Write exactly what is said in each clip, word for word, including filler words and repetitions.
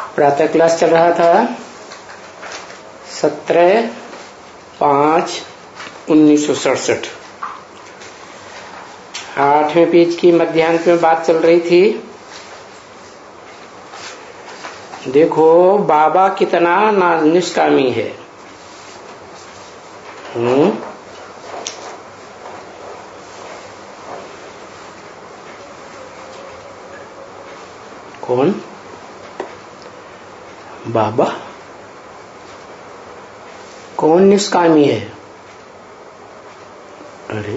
प्रातः क्लास चल रहा था सत्रह पाँच उन्नीस सौ सड़सठ। आठवें पेज की मध्याह्न में बात चल रही थी। देखो बाबा कितना निष्कामी है। हम्म कौन? बाबा कौन निष्कामी है? अरे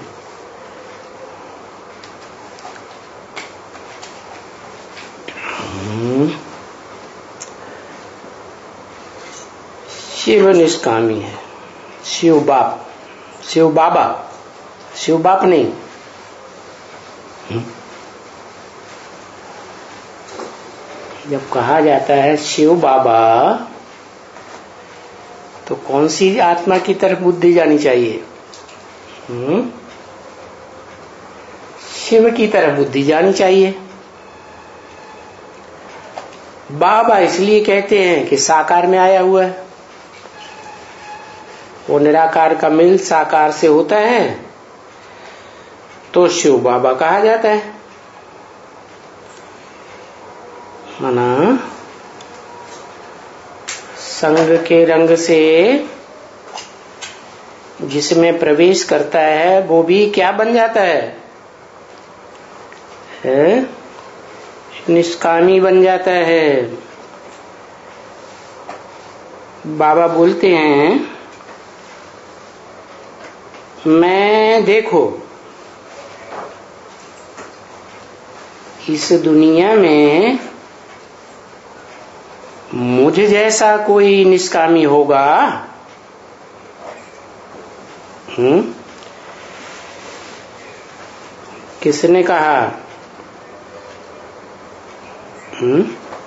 शिव निष्कामी है। शिव बाप, शिव बाबा, शिव बाप नहीं। जब कहा जाता है शिव बाबा तो कौन सी आत्मा की तरफ बुद्धि जानी चाहिए? हम्म शिव की तरफ बुद्धि जानी चाहिए। बाबा इसलिए कहते हैं कि साकार में आया हुआ है। वो निराकार का मिल साकार से होता है तो शिव बाबा कहा जाता है। माना संग के रंग से जिसमें प्रवेश करता है वो भी क्या बन जाता है, है? निष्कामी बन जाता है। बाबा बोलते हैं मैं देखो इस दुनिया में मुझे जैसा कोई निष्कामी होगा, हम्म किसने कहा? हम्म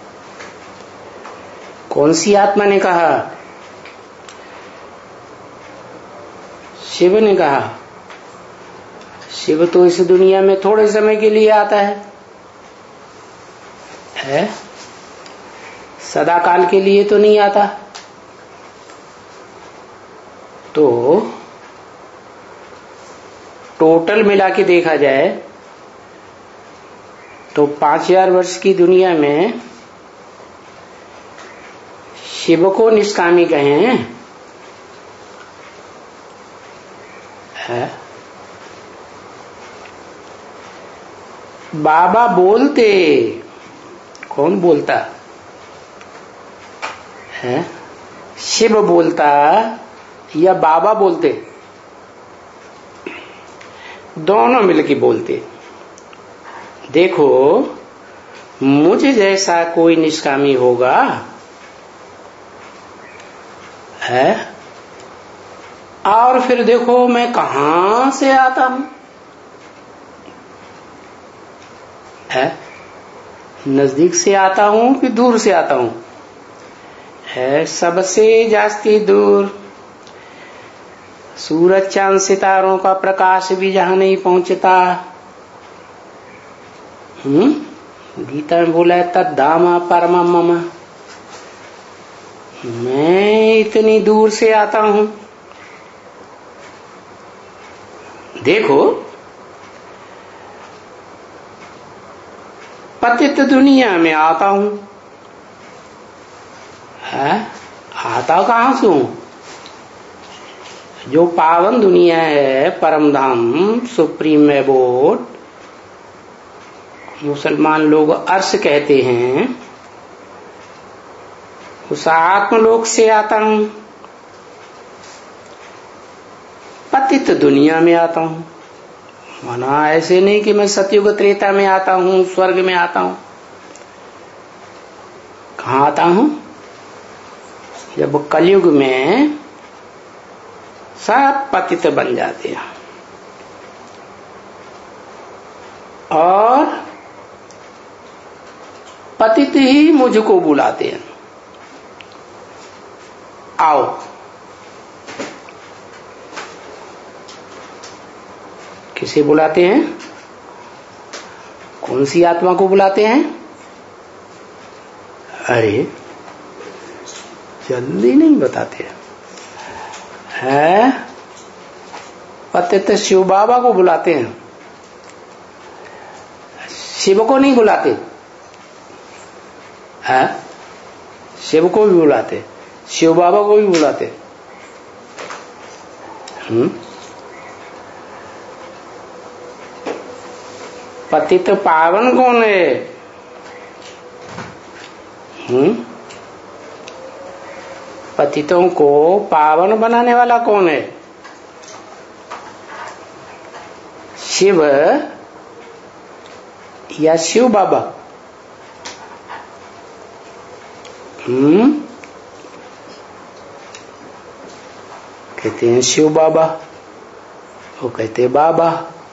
कौन सी आत्मा ने कहा? शिव ने कहा। शिव तो इस दुनिया में थोड़े समय के लिए आता है, है? सदा काल के लिए तो नहीं आता। तो टोटल मिला के देखा जाए तो पांच हजार वर्ष की दुनिया में शिव को निष्कामी कहें, है? बाबा बोलते, कौन बोलता है? शिव बोलता या बाबा बोलते? दोनों मिलके बोलते। देखो मुझे जैसा कोई निष्कामी होगा, है? और फिर देखो मैं कहां से आता हूं, है? नजदीक से आता हूं कि दूर से आता हूं, है? सबसे जास्ती दूर। सूरज चांद सितारों का प्रकाश भी जहां नहीं पहुंचता। हम्म गीता में बोला है तद्धामा परमा मम। मैं इतनी दूर से आता हूं। देखो पतित दुनिया में आता हूं, है? आता कहां से हूं? जो पावन दुनिया है, परम धाम, सुप्रीम एबोर्ड, मुसलमान लोग अर्श कहते हैं, उस आत्मलोक से आता हूं। पतित दुनिया में आता हूं। माना ऐसे नहीं कि मैं सतयुग त्रेता में आता हूं, स्वर्ग में आता हूं। कहां आता हूं? जब कलयुग में सब पतित बन जाते हैं और पतित ही मुझको बुलाते हैं, आओ। किसे बुलाते हैं? कौन सी आत्मा को बुलाते हैं? अरे जल्दी नहीं बताते हैं। पतित शिव बाबा को बुलाते हैं, शिव को नहीं बुलाते हैं। शिव को भी बुलाते, शिव बाबा को भी बुलाते। हम्म पतित पावन कौन है? हम्म पतितों को पावन बनाने वाला कौन है? शिव या शिव बाबा? हम्म कहते हैं शिव बाबा, वो कहते हैं बाबा।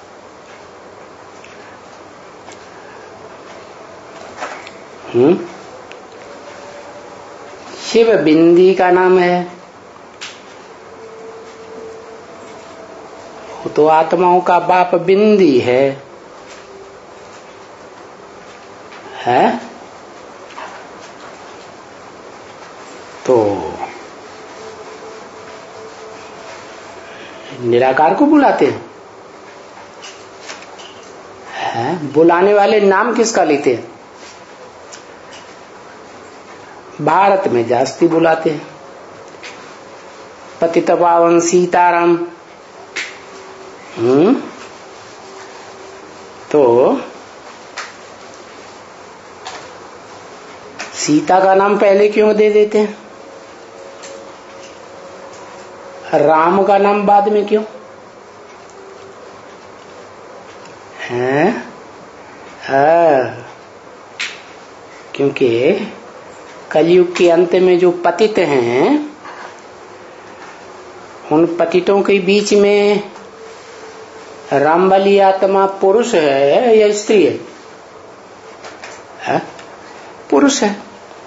हम्म शिव बिंदी का नाम है, वो तो आत्माओं का बाप बिंदी है, है? तो निराकार को बुलाते हैं, है? बुलाने वाले नाम किसका लेते हैं? भारत में जास्ती बुलाते हैं, पतित पावन सीताराम। हम्म तो सीता का नाम पहले क्यों दे देते हैं? राम का नाम बाद में क्यों? हैं? हाँ, क्योंकि कलयुग के अंत में जो पतित हैं, उन पतितों के बीच में राम वाली आत्मा पुरुष है या स्त्री है? है? पुरुष है।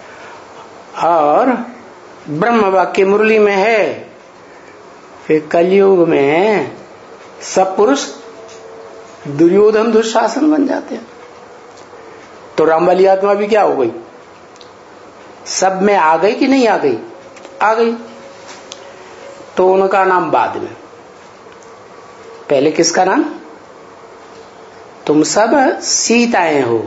और ब्रह्म वाक्य मुरली में है, फिर कलयुग में सब पुरुष दुर्योधन दुशासन बन जाते हैं। तो राम वाली आत्मा भी क्या हो गई? सब में आ गई कि नहीं आ गई? आ गई। तो उनका नाम बाद में, पहले किसका नाम? तुम सब सीताएं हो।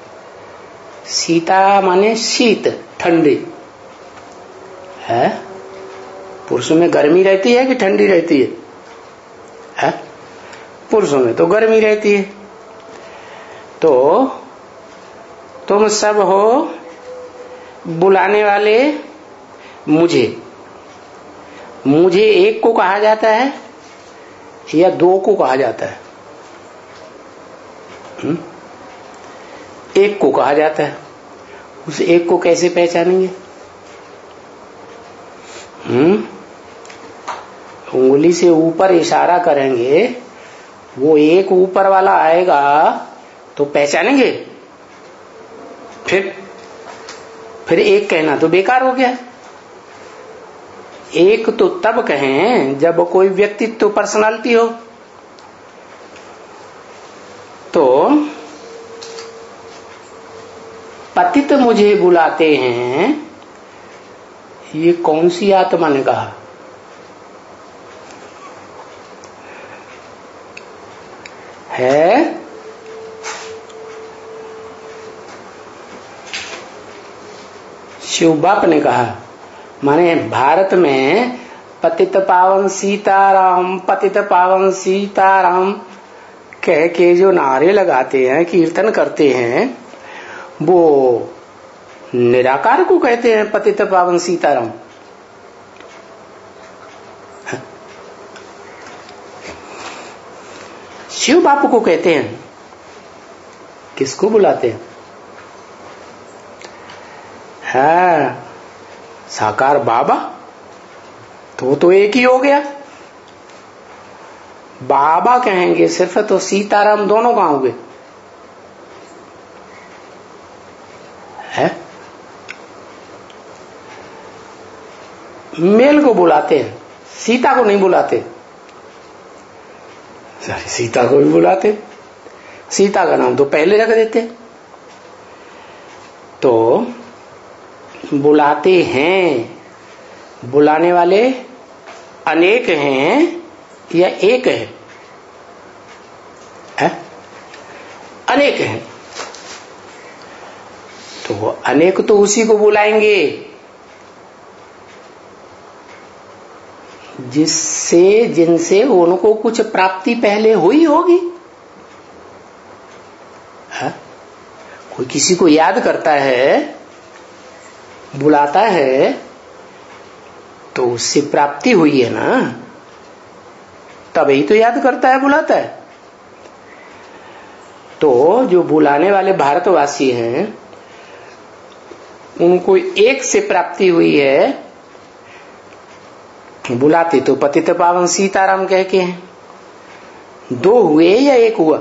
सीता माने शीत, ठंडी है। पुरुषों में गर्मी रहती है कि ठंडी रहती है? है? पुरुषों में तो गर्मी रहती है। तो तुम सब हो बुलाने वाले मुझे। मुझे एक को कहा जाता है या दो को कहा जाता है? हुँ? एक को कहा जाता है। उस एक को कैसे पहचानेंगे? हम्म उंगली से ऊपर इशारा करेंगे, वो एक ऊपर वाला आएगा तो पहचानेंगे। फिर फिर एक कहना तो बेकार हो गया। एक तो तब कहें जब कोई व्यक्तित्व, पर्सनालिटी हो। तो पतित मुझे बुलाते हैं, ये कौन सी आत्मा ने कहा? है शिव बाप ने कहा। माने भारत में पतित पावन सीताराम, पतित पावन सीताराम कह के जो नारे लगाते हैं, कीर्तन करते हैं, वो निराकार को कहते हैं पतित पावन सीताराम। शिव बापू को कहते हैं। किसको बुलाते हैं? है साकार बाबा, तो तो एक ही हो गया। बाबा कहेंगे सिर्फ तो सीताराम दोनों कहां होंगे? है मेल को बुलाते हैं, सीता को नहीं बुलाते। सीता को भी बुलाते, सीता का नाम तो पहले रख देते। तो बुलाते हैं बुलाने वाले अनेक हैं या एक है? है? अनेक हैं। तो वो अनेक तो उसी को बुलाएंगे जिससे जिनसे उनको कुछ प्राप्ति पहले हुई होगी। है? कोई किसी को याद करता है, बुलाता है, तो उससे प्राप्ति हुई है ना, तभी तो याद करता है, बुलाता है। तो जो बुलाने वाले भारतवासी हैं उनको एक से प्राप्ति हुई है, बुलाते तो पतित पावन सीताराम कह के हैं। दो हुए या एक हुआ?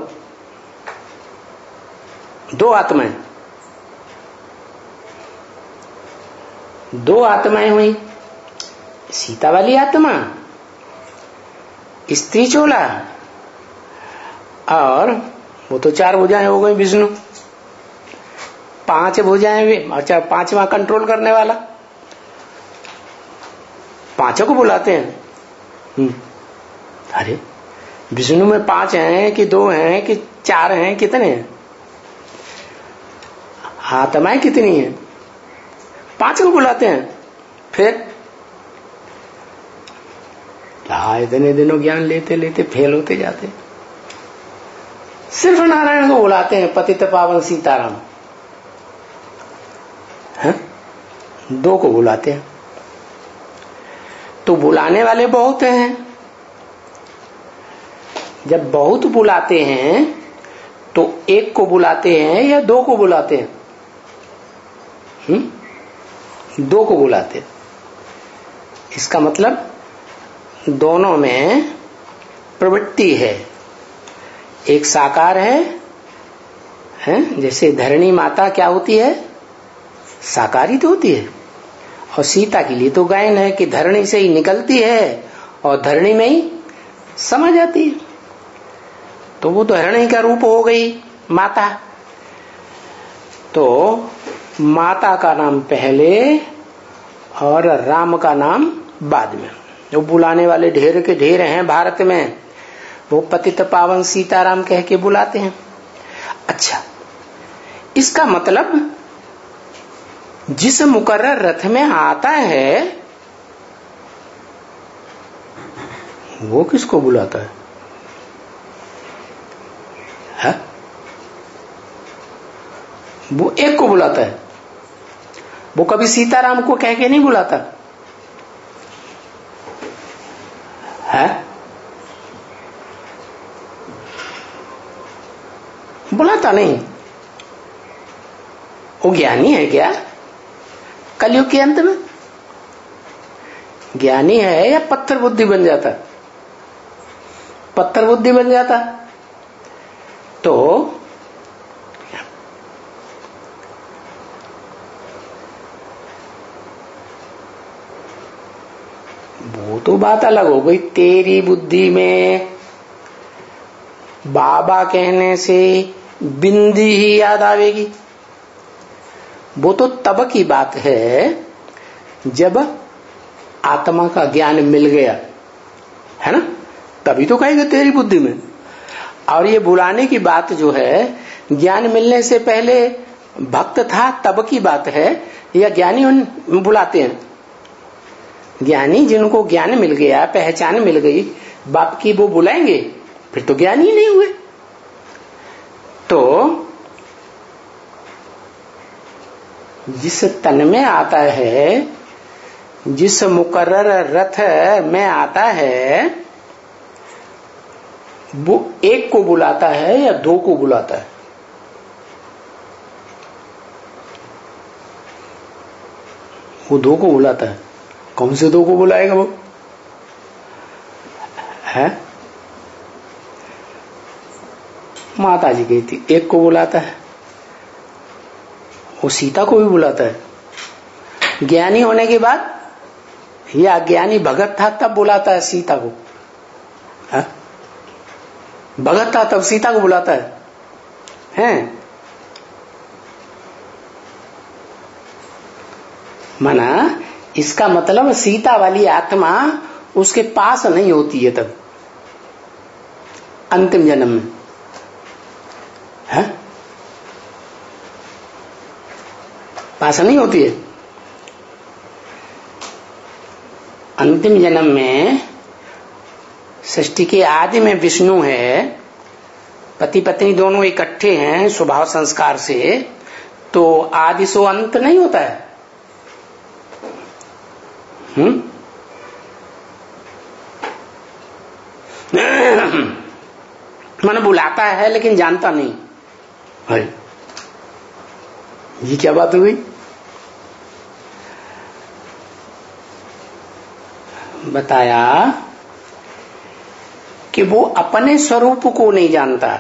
दो आत्माएं, दो आत्माएं हुई। सीता वाली आत्मा, स्त्री चोला, और वो तो चार भुजाएं हो गई विष्णु, पांच भुजाएं भी। अच्छा, पांचवा कंट्रोल करने वाला, पांचों को बुलाते हैं। अरे विष्णु में पांच हैं कि दो हैं कि चार हैं, कितने हैं? आत्माएं कितनी हैं? पांच को बुलाते हैं। फिर इतने दिनों ज्ञान लेते लेते फेल होते जाते। सिर्फ नारायण को बुलाते हैं, पतित पावन सीताराम। है? दो को बुलाते हैं। तो बुलाने वाले बहुत हैं। जब बहुत बुलाते हैं तो एक को बुलाते हैं या दो को बुलाते हैं? हम्म दो को बुलाते हैं। इसका मतलब दोनों में प्रवृत्ति है। एक साकार है, है? जैसे धरणी माता क्या होती है? साकारित होती है। और सीता के लिए तो गायन है कि धरणी से ही निकलती है और धरणी में ही समा जाती है। तो वो तो धरणी का रूप हो गई माता। तो माता का नाम पहले और राम का नाम बाद में। जो बुलाने वाले ढेर के ढेर हैं भारत में, वो पतित पावन सीताराम कह के बुलाते हैं। अच्छा, इसका मतलब जिस मुकर्रर रथ में आता है वो किसको बुलाता है? है? वो एक को बुलाता है। वो कभी सीताराम को कह के नहीं बुलाता है? बुलाता नहीं। वो ज्ञानी है क्या? कलयुग के अंत में ज्ञानी है या पत्थर बुद्धि बन जाता? पत्थर बुद्धि बन जाता। तो वो तो बात अलग हो गई। तेरी बुद्धि में बाबा कहने से बिंदी ही याद आवेगी। वो तो तब की बात है जब आत्मा का ज्ञान मिल गया, है ना? तभी तो कहेगा तेरी बुद्धि में। और ये बुलाने की बात जो है, ज्ञान मिलने से पहले भक्त था तब की बात है, या ज्ञानी बुलाते हैं? ज्ञानी जिनको ज्ञान मिल गया, पहचान मिल गई बाप की, वो बुलाएंगे? फिर तो ज्ञानी नहीं हुए। तो जिस तन में आता है, जिस मुकर्रर रथ में आता है, वो एक को बुलाता है या दो को बुलाता है? वो दो को बुलाता है। कौन से दो को बुलाएगा वो? है? माता जी गई थी, एक को बुलाता है। वो सीता को भी बुलाता है। ज्ञानी होने के बाद या ज्ञानी भगत था तब बुलाता है सीता को? है? भगत था तब सीता को बुलाता है? हैं? माना इसका मतलब सीता वाली आत्मा उसके पास नहीं होती है तब अंतिम जन्म में, है? पास नहीं होती है। अंतिम जन्म में सृष्टि के आदि में विष्णु है, पति पत्नी दोनों इकट्ठे हैं स्वभाव संस्कार से, तो आदि सो अंत नहीं होता है। हम्म मन बुलाता है लेकिन जानता नहीं है। ये क्या बात हुई? बताया कि वो अपने स्वरूप को नहीं जानता।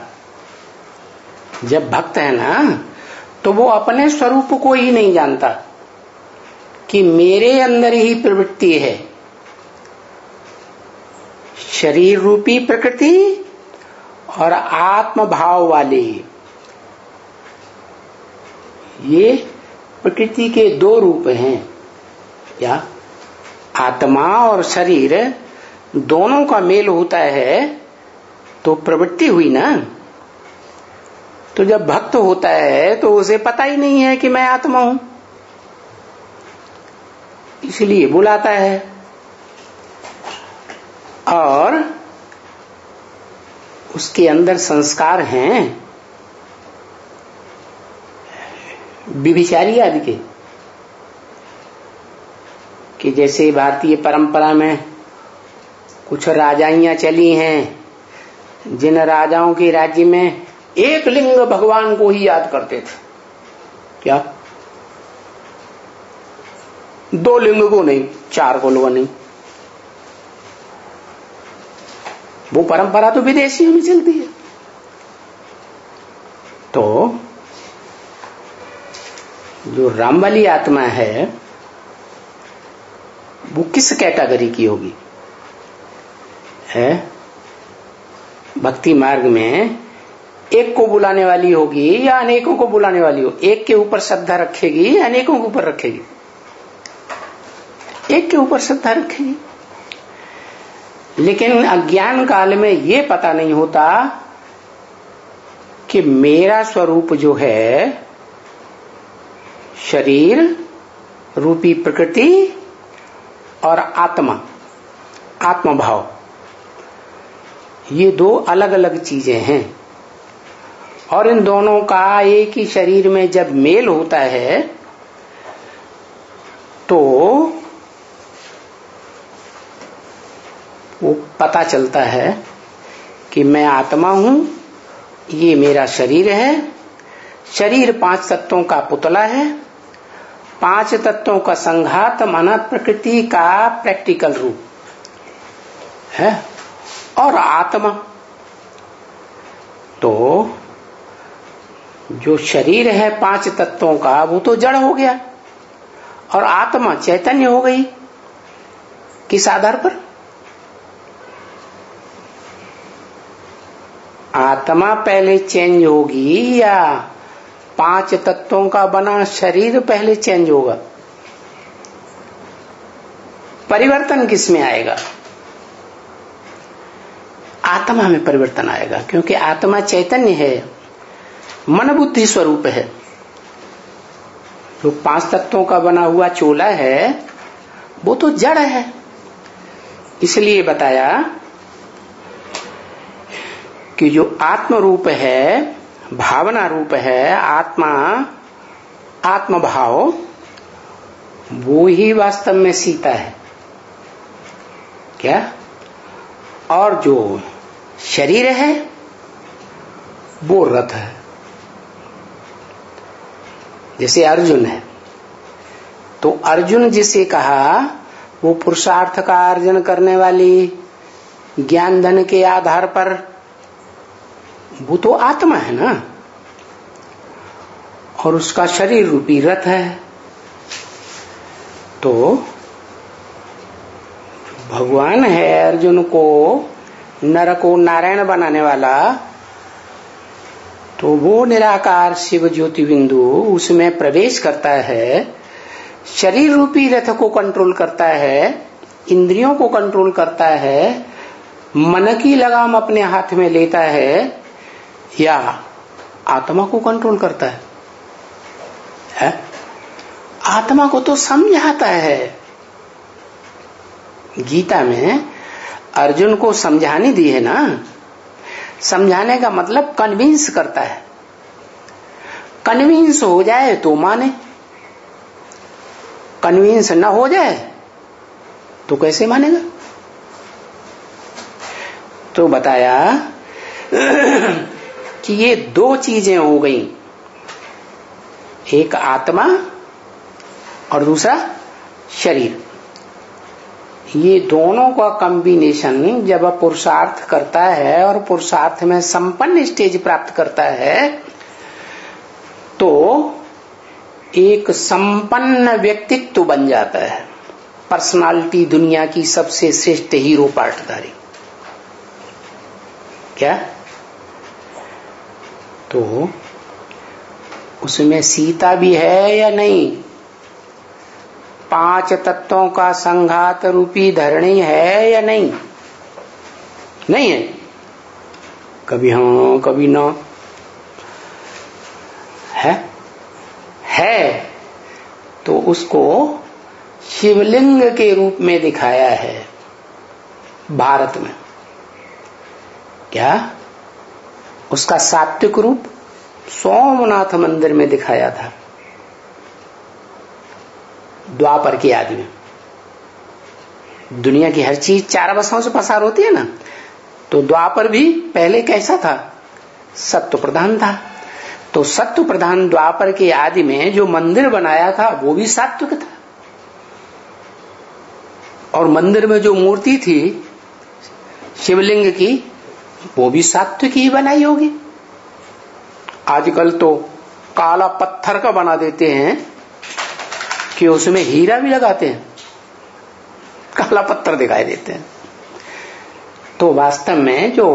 जब भक्त है ना तो वो अपने स्वरूप को ही नहीं जानता कि मेरे अंदर ही प्रवृत्ति है, शरीर रूपी प्रकृति और आत्म भाव वाली। ये प्रकृति के दो रूप हैं, क्या? आत्मा और शरीर दोनों का मेल होता है तो प्रवृत्ति हुई ना। तो जब भक्त होता है तो उसे पता ही नहीं है कि मैं आत्मा हूं, इसलिए बुलाता है। और उसके अंदर संस्कार हैं विभिचारी आदि के, कि जैसे भारतीय परंपरा में कुछ राजाइयां चली हैं जिन राजाओं के राज्य में एक लिंग भगवान को ही याद करते थे। क्या? दो लिंग को नहीं, चार को नहीं। वो परंपरा तो विदेशियों में चलती है। तो जो राम वाली आत्मा है वो किस कैटेगरी की होगी? है भक्ति मार्ग में एक को बुलाने वाली होगी या अनेकों को बुलाने वाली हो? एक के ऊपर श्रद्धा रखेगी या अनेकों के ऊपर रखेगी? एक के ऊपर श्रद्धा रखेगी। लेकिन अज्ञान काल में ये पता नहीं होता कि मेरा स्वरूप जो है शरीर रूपी प्रकृति और आत्मा, आत्म भाव, ये दो अलग अलग चीजें हैं। और इन दोनों का एक ही शरीर में जब मेल होता है तो वो पता चलता है कि मैं आत्मा हूं, ये मेरा शरीर है। शरीर पांच तत्वों का पुतला है, पांच तत्वों का संघात माना प्रकृति का प्रैक्टिकल रूप है। और आत्मा तो जो शरीर है पांच तत्वों का वो तो जड़ हो गया और आत्मा चैतन्य हो गई। किस आधार पर? आत्मा पहले चेंज होगी या पांच तत्वों का बना शरीर पहले चेंज होगा? परिवर्तन किस में आएगा? आत्मा में परिवर्तन आएगा, क्योंकि आत्मा चैतन्य है, मन बुद्धि स्वरूप है। जो पांच तत्वों का बना हुआ चोला है वो तो जड़ है। इसलिए बताया कि जो आत्म रूप है, भावना रूप है, आत्मा, आत्म भाव, वो ही वास्तव में सीता है। क्या? और जो शरीर है वो रथ है। जैसे अर्जुन है तो अर्जुन जिसे कहा वो पुरुषार्थ का अर्जन करने वाली ज्ञान धन के आधार पर, वो तो आत्मा है ना, और उसका शरीर रूपी रथ है। तो भगवान है अर्जुन को नर को नारायण बनाने वाला, तो वो निराकार शिव ज्योति बिंदु उसमें प्रवेश करता है शरीर रूपी रथ को कंट्रोल करता है, इंद्रियों को कंट्रोल करता है, मन की लगाम अपने हाथ में लेता है, या आत्मा को कंट्रोल करता है, है? आत्मा को तो समझाता है। गीता में अर्जुन को समझाने दी है ना, समझाने का मतलब कन्विंस करता है। कन्विंस हो जाए तो माने, कन्विंस न हो जाए तो कैसे मानेगा। तो बताया कि ये दो चीजें हो गई, एक आत्मा और दूसरा शरीर। ये दोनों का कॉम्बिनेशन जब पुरुषार्थ करता है और पुरुषार्थ में संपन्न स्टेज प्राप्त करता है तो एक संपन्न व्यक्तित्व बन जाता है, पर्सनालिटी, दुनिया की सबसे श्रेष्ठ हीरो पार्टधारी। क्या? तो उसमें सीता भी है या नहीं? पांच तत्वों का संघात रूपी धरणी है या नहीं? नहीं है। कभी हाँ कभी ना है। है तो उसको शिवलिंग के रूप में दिखाया है भारत में। क्या? उसका सात्विक रूप सोमनाथ मंदिर में दिखाया था द्वापर की आदि में। दुनिया की हर चीज चार अवस्थाओं से पसार होती है ना, तो द्वापर भी पहले कैसा था? सत्व प्रधान था। तो सत्व प्रधान द्वापर के आदि में जो मंदिर बनाया था वो भी सात्विक था, और मंदिर में जो मूर्ति थी शिवलिंग की वो भी सात्विक ही बनाई होगी। आजकल तो काला पत्थर का बना देते हैं कि उसमें हीरा भी लगाते हैं, काला पत्थर दिखाई देते हैं। तो वास्तव में जो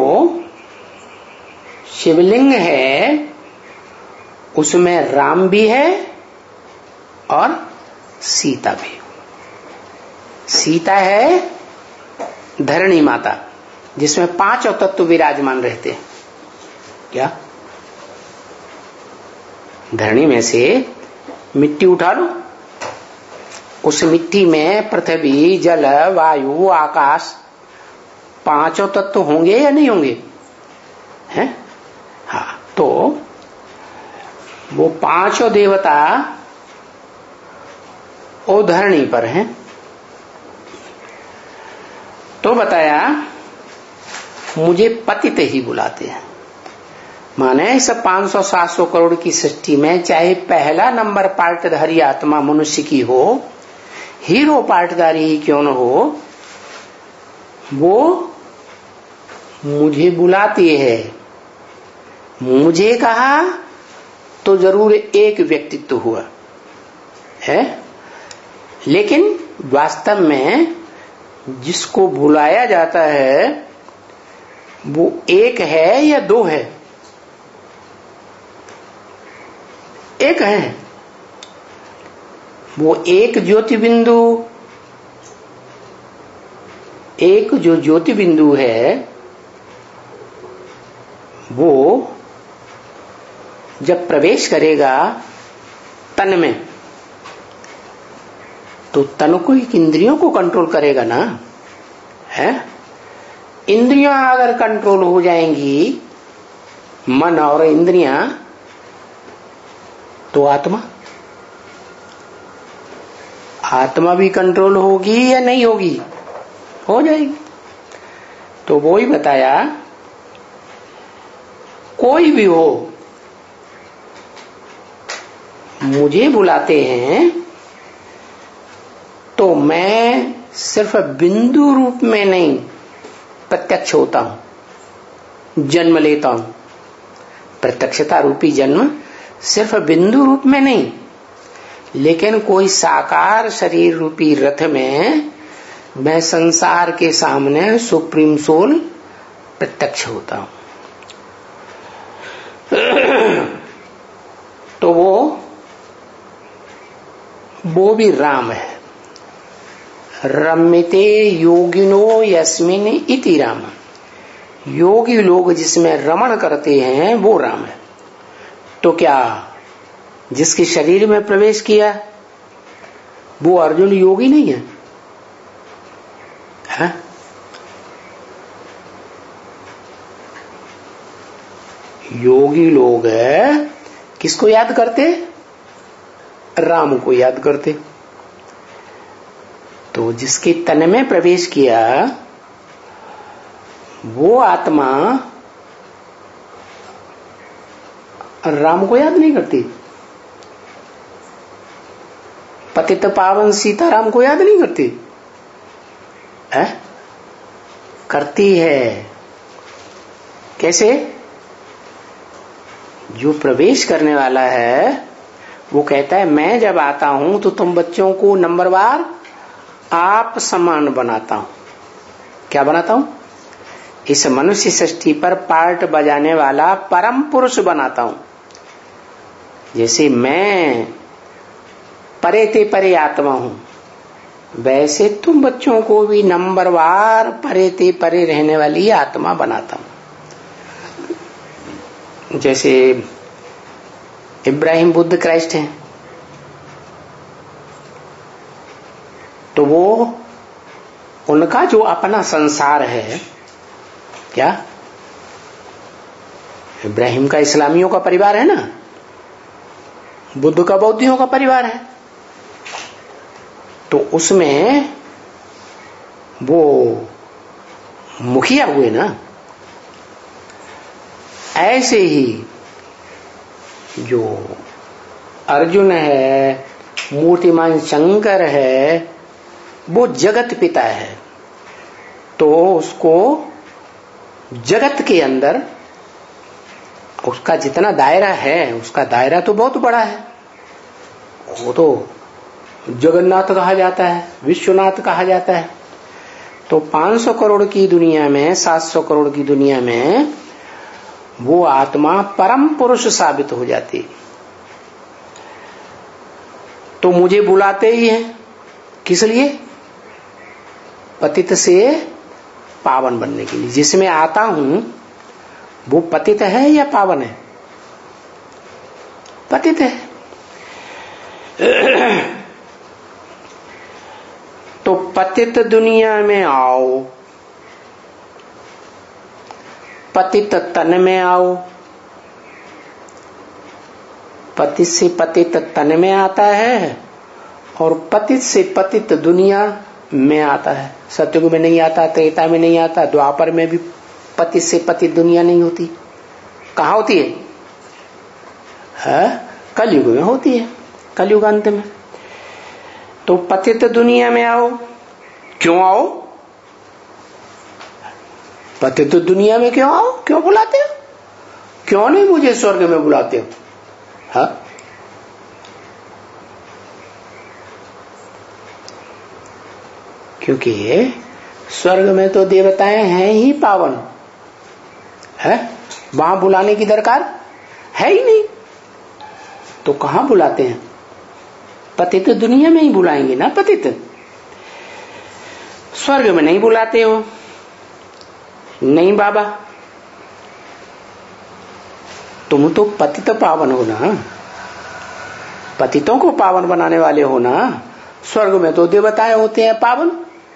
शिवलिंग है उसमें राम भी है और सीता भी। सीता है धरणी माता, जिसमें पांचों तत्व विराजमान रहते हैं। क्या? धरणी में से मिट्टी उठा लो, उस मिट्टी में पृथ्वी, जल, वायु, आकाश, पांचों तत्व होंगे या नहीं होंगे? हैं? हाँ, तो वो पांचों देवता वो धरणी पर हैं। तो बताया मुझे पतित ही बुलाते हैं। माने इस पांच सौ सात सौ करोड़ की सृष्टि में चाहे पहला नंबर पार्टधारी आत्मा मनुष्य की हो, हीरो पार्टधारी ही क्यों न हो, वो मुझे बुलाती है। मुझे कहा तो जरूर एक व्यक्तित्व हुआ है, लेकिन वास्तव में जिसको बुलाया जाता है वो एक है या दो है? एक है। वो एक ज्योति बिंदु, एक जो ज्योति बिंदु है वो जब प्रवेश करेगा तन में तो तन को, एक इंद्रियों को कंट्रोल करेगा ना, है? इंद्रियां अगर कंट्रोल हो जाएंगी, मन और इंद्रियां, तो आत्मा आत्मा भी कंट्रोल होगी या नहीं होगी? हो जाएगी। तो वो ही बताया, कोई भी हो मुझे बुलाते हैं तो मैं सिर्फ बिंदु रूप में नहीं प्रत्यक्ष होता हूं, जन्म लेता हूं। प्रत्यक्षता रूपी जन्म सिर्फ बिंदु रूप में नहीं, लेकिन कोई साकार शरीर रूपी रथ में मैं संसार के सामने सुप्रीम सोल प्रत्यक्ष होता हूं। तो वो वो भी राम है। रम्यते योगिनो यस्मिन इति राम, योगी लोग जिसमें रमण करते हैं वो राम है। तो क्या जिसके शरीर में प्रवेश किया वो अर्जुन योगी नहीं है, है? योगी लोग है किसको याद करते? राम को याद करते। तो जिसके तन में प्रवेश किया वो आत्मा राम को याद नहीं करती। पतित पावन सीताराम को याद नहीं करती है? करती है। कैसे? जो प्रवेश करने वाला है वो कहता है मैं जब आता हूं तो तुम बच्चों को नंबरवार आप समान बनाता हूं। क्या बनाता हूं? इस मनुष्य सृष्टि पर पार्ट बजाने वाला परम पुरुष बनाता हूं। जैसे मैं परे ते परे आत्मा हूं, वैसे तुम बच्चों को भी नंबरवार परे ते परे रहने वाली आत्मा बनाता हूं। जैसे इब्राहिम बुद्ध क्राइस्ट हैं, तो वो उनका जो अपना संसार है, क्या इब्राहिम का इस्लामियों का परिवार है ना, बुद्ध का बौद्धियों का परिवार है, तो उसमें वो मुखिया हुए ना। ऐसे ही जो अर्जुन है, मूर्तिमान शंकर है, वो जगत पिता है। तो उसको जगत के अंदर उसका जितना दायरा है, उसका दायरा तो बहुत बड़ा है। वो तो जगन्नाथ कहा जाता है, विश्वनाथ कहा जाता है। तो पाँच सौ करोड़ की दुनिया में, सात सौ करोड़ की दुनिया में वो आत्मा परम पुरुष साबित हो जाती। तो मुझे बुलाते ही है, किस लिए? पतित से पावन बनने के लिए। जिसमें आता हूं वो पतित है या पावन है? पतित है। तो पतित दुनिया में आओ, पतित तन में आओ। पतित से पतित तन में आता है और पतित से पतित दुनिया में आता है। सतयुग में नहीं आता, त्रेता में नहीं आता, द्वापर में भी पतित से पतित दुनिया नहीं होती। कहाँ होती है? है कलयुग में होती है, कलयुग अंत में। तो पतित दुनिया में आओ। क्यों आओ? पतित दुनिया में क्यों आओ? क्यों बुलाते हो? क्यों नहीं मुझे स्वर्ग में बुलाते हो? हाँ, क्योंकि स्वर्ग में तो देवताएं हैं ही पावन है, वहां बुलाने की दरकार है ही नहीं। तो कहां बुलाते हैं? पतित दुनिया में ही बुलाएंगे ना। पतित स्वर्ग में नहीं बुलाते हो। नहीं बाबा, तुम तो पतित पावन हो ना, पतितों को पावन बनाने वाले हो ना। स्वर्ग में तो देवताएं होते हैं पावन,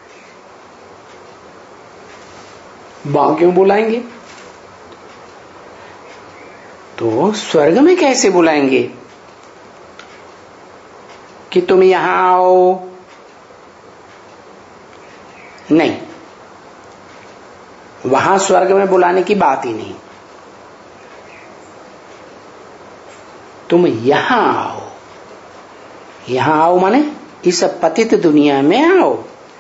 वहां क्यों बुलाएंगे? तो स्वर्ग में कैसे बुलाएंगे कि तुम यहां आओ? नहीं, वहां स्वर्ग में बुलाने की बात ही नहीं। तुम यहां आओ। यहां आओ माने इस पतित दुनिया में आओ।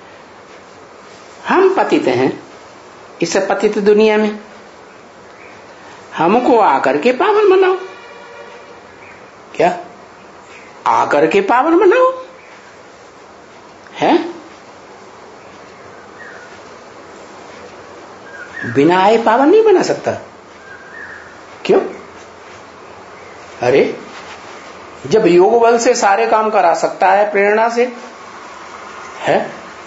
हम पतित हैं इस पतित दुनिया में, हमको आकर के पावन बनाओ। क्या आकर के पावन बनाओ है? बिना आए पावन नहीं बना सकता। क्यों? अरे जब योग बल से सारे काम करा सकता है, प्रेरणा से है,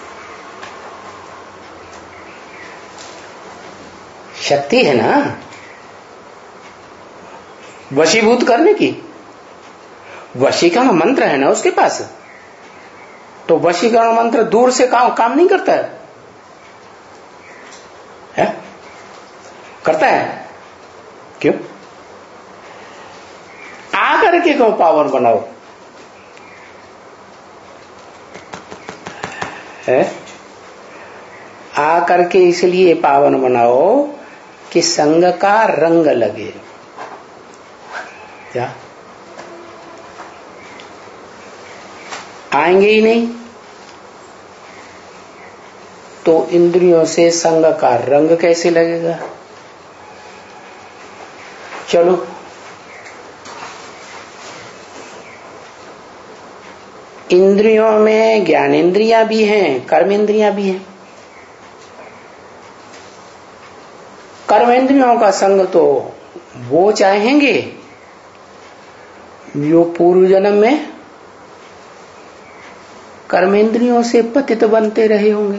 शक्ति है ना वशीभूत करने की। वशीकरण मंत्र है ना उसके पास, तो वशीकरण मंत्र दूर से काम काम नहीं करता है, है? करता है क्यों? आकर के क्यों पावर बनाओ, है? आकर के इसलिए पावन बनाओ कि संग का रंग लगे। क्या आएंगे ही नहीं तो इंद्रियों से संग का रंग कैसे लगेगा? चलो इंद्रियों में ज्ञानेंद्रियां भी हैं, कर्मेंद्रियां भी हैं। कर्मेंद्रियों का संग तो वो चाहेंगे जो पूर्व जन्म में कर्मेंद्रियों से पतित बनते रहे होंगे।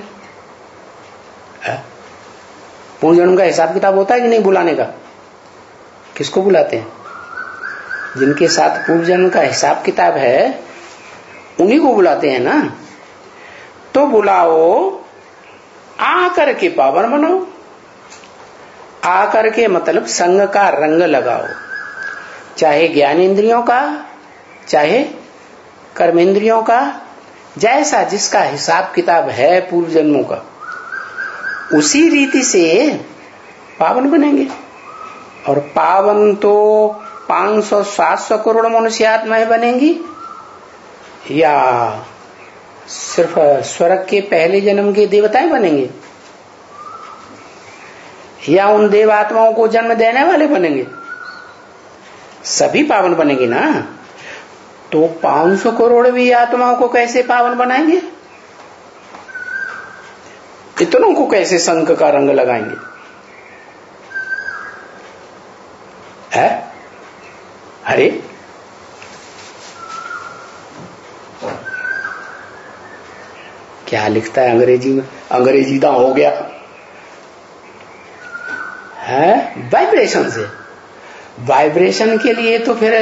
पूर्व जन्म का हिसाब किताब होता है कि नहीं बुलाने का? किसको बुलाते हैं? जिनके साथ पूर्व जन्म का हिसाब किताब है उन्हीं को बुलाते हैं ना। तो बुलाओ, आकर के पावन बनाओ। आकर के मतलब संग का रंग लगाओ, चाहे ज्ञानेंद्रियों का चाहे कर्मेंद्रियों का, जैसा जिसका हिसाब किताब है पूर्व जन्मों का, उसी रीति से पावन बनेंगे। और पावन तो पांच सौ सात सौ करोड़ मनुष्य आत्माएं बनेंगी, या सिर्फ स्वर्ग के पहले जन्म के देवताएं बनेंगे, या उन देव आत्माओं को जन्म देने वाले बनेंगे? सभी पावन बनेंगे ना। तो पांच सौ करोड़ भी आत्माओं को कैसे पावन बनाएंगे? इतनों को कैसे संग का रंग लगाएंगे? है? अरे क्या लिखता है अंग्रेजी में? अंग्रेजी दा हो गया है। वाइब्रेशन से, वाइब्रेशन के लिए तो फिर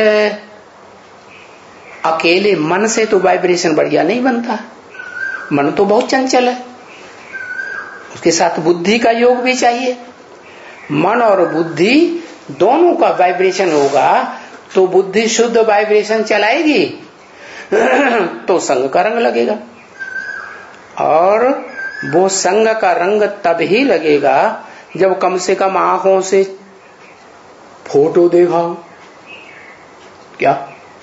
अकेले मन से तो वाइब्रेशन बढ़िया नहीं बनता। मन तो बहुत चंचल है, उसके साथ बुद्धि का योग भी चाहिए। मन और बुद्धि दोनों का वाइब्रेशन होगा तो बुद्धि शुद्ध वाइब्रेशन चलाएगी तो संग का रंग लगेगा। और वो संग का रंग तब ही लगेगा जब कम से कम आंखों से फोटो देखा हो। क्या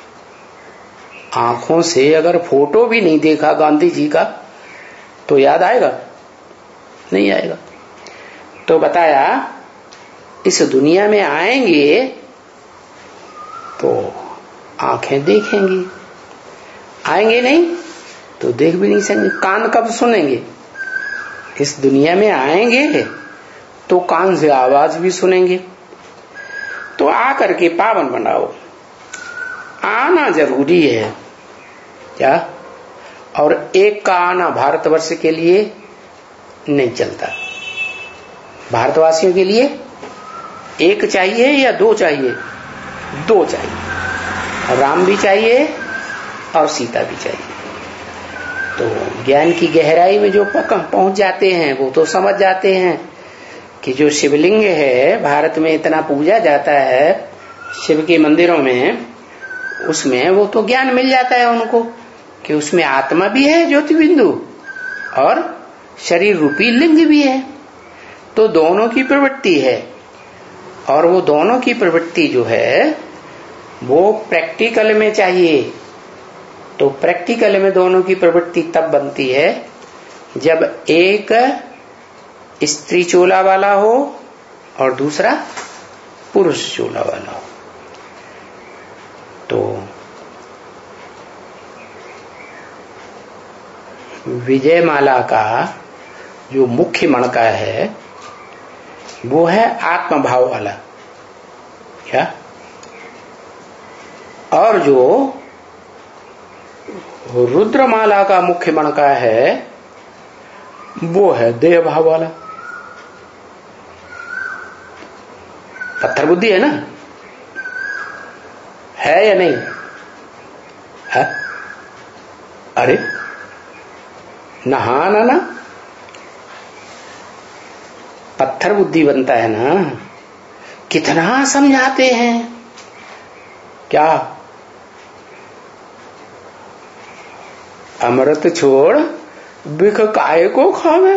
आंखों से अगर फोटो भी नहीं देखा गांधी जी का तो याद आएगा? नहीं आएगा। तो बताया इस दुनिया में आएंगे तो आंखें देखेंगी, आएंगे नहीं तो देख भी नहीं सकेंगे। कान कब सुनेंगे? इस दुनिया में आएंगे तो कान से आवाज भी सुनेंगे। तो आकर के पावन बनाओ। आना जरूरी है क्या? और एक का आना भारतवर्ष के लिए नहीं चलता। भारतवासियों के लिए एक चाहिए या दो चाहिए? दो चाहिए। राम भी चाहिए और सीता भी चाहिए। तो ज्ञान की गहराई में जो पहुंच जाते हैं वो तो समझ जाते हैं कि जो शिवलिंग है भारत में इतना पूजा जाता है शिव के मंदिरों में, उसमें वो तो ज्ञान मिल जाता है उनको कि उसमें आत्मा भी है ज्योति बिंदु और शरीर रूपी लिंग भी है। तो दोनों की प्रवृत्ति है, और वो दोनों की प्रवृत्ति जो है वो प्रैक्टिकल में चाहिए। तो प्रैक्टिकल में दोनों की प्रवृत्ति तब बनती है जब एक स्त्री चोला वाला हो और दूसरा पुरुष चोला वाला हो। तो विजयमाला का जो मुख्य मणका है वो है आत्मभाव वाला। क्या? और जो रुद्रमाला का मुख्य मणका है वो है देह भाव वाला। पत्थर बुद्धि है ना, है या नहीं है? अरे नहाना ना पत्थर बुद्धि बनता है ना। कितना समझाते हैं, क्या अमृत छोड़ बिख काय को खावे।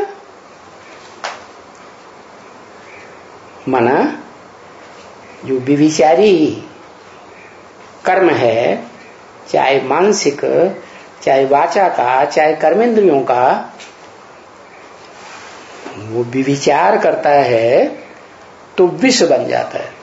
मना जो विविचारी कर्म है, चाहे मानसिक चाहे वाचा का चाहे कर्मेंद्रियों का, वो विविचार करता है तो विष बन जाता है।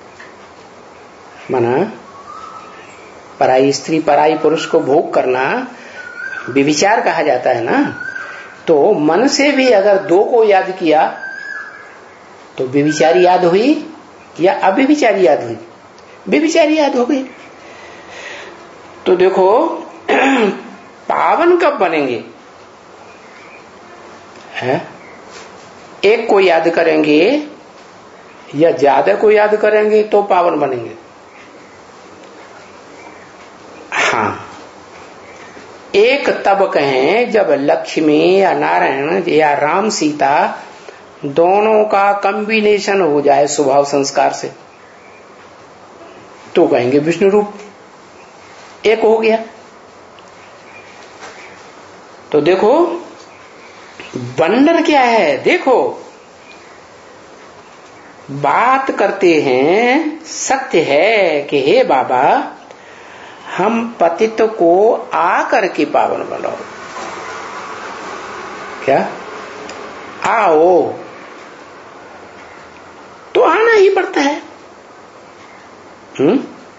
माना पराई स्त्री पराई पुरुष को भोग करना विविचार कहा जाता है ना। तो मन से भी अगर दो को याद किया तो विविचारी याद हुई या अविविचारी याद हुई? विविचारी याद हो गई। तो देखो पावन कब बनेंगे? है एक को याद करेंगे या ज्यादा को याद करेंगे तो पावन बनेंगे। हाँ, एक तब कहें जब लक्ष्मी या नारायण या राम सीता दोनों का कॉम्बिनेशन हो जाए स्वभाव संस्कार से, तो कहेंगे विष्णु रूप एक हो गया। तो देखो वंडर क्या है, देखो बात करते हैं, सत्य है कि हे बाबा हम पतित को आकर के पावन बनाओ। क्या आओ, तो आना ही पड़ता है। हम्म